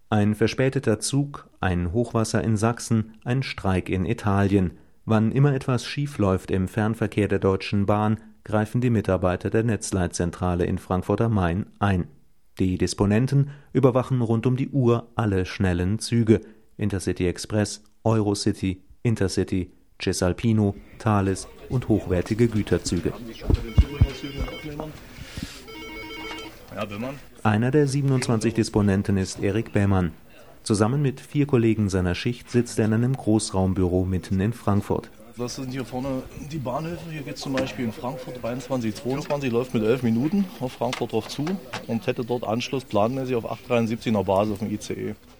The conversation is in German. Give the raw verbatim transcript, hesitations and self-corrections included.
Ein verspäteter Zug, ein Hochwasser in Sachsen, ein Streik in Italien. Wann immer etwas schief läuft im Fernverkehr der Deutschen Bahn, greifen die Mitarbeiter der Netzleitzentrale in Frankfurt am Main ein. Die Disponenten überwachen rund um die Uhr alle schnellen Züge: Intercity Express, Eurocity, Intercity, Cisalpino, Thalys und hochwertige Güterzüge. Einer der siebenundzwanzig Disponenten ist Erik Bähmann. Zusammen mit vier Kollegen seiner Schicht sitzt er in einem Großraumbüro mitten in Frankfurt. Das sind hier vorne die Bahnhöfe. Hier geht es zum Beispiel in Frankfurt dreiundzwanzig zweiundzwanzig, läuft mit elf Minuten auf Frankfurt drauf zu und hätte dort Anschluss planmäßig auf acht dreiundsiebzig nach Basel auf dem I C E.